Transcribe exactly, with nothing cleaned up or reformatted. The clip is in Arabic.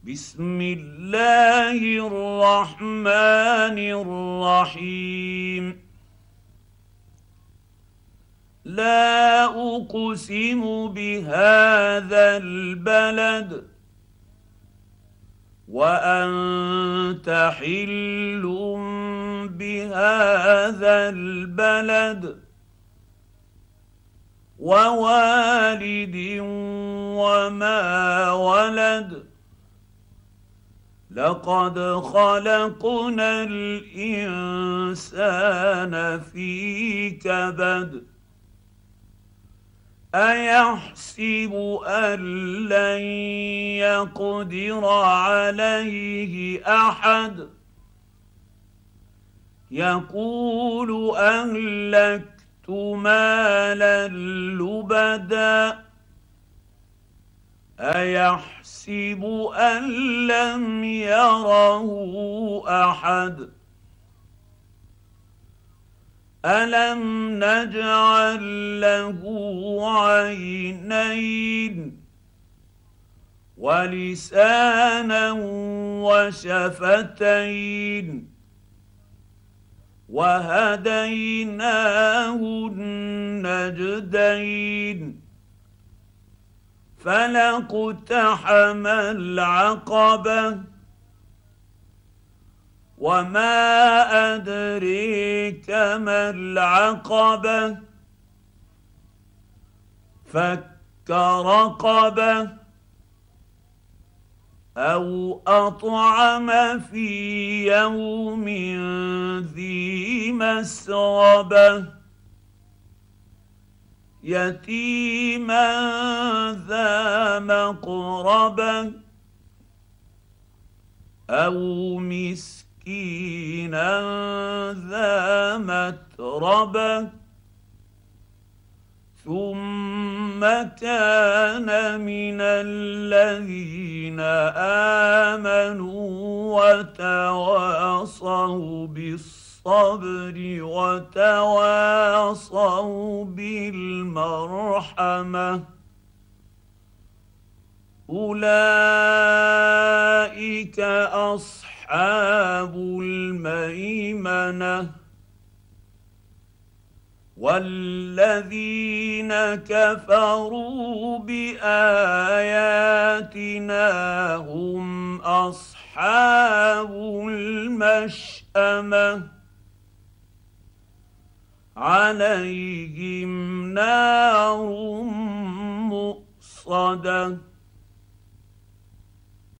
بسم الله الرحمن الرحيم. لا أقسم بهذا البلد وأنت حل بهذا البلد ووالد وما ولد. لقد خلقنا الإنسان في كبد. أيحسب أن لن يقدر عليه أحد؟ يقول أهلكت مالا لبدا. أيحسب أن لم يره أحد؟ ألم نجعل له عينين ولسانا وشفتين وهديناه النجدين. فلاقتحم العقبة وما أدريك ما العقبة. فك رقبة أو أطعم في يوم ذي مسغبة يتيما ذا مقربة أو مسكينا ذا متربة ثم كان من الذين آمنوا وتواصوا بالصبر وتواصوا بالمرحمة أولئك أصحاب الميمنة. والذين كفروا بآياتنا هم أصحاب المشأمة عليهم نار مؤصدة.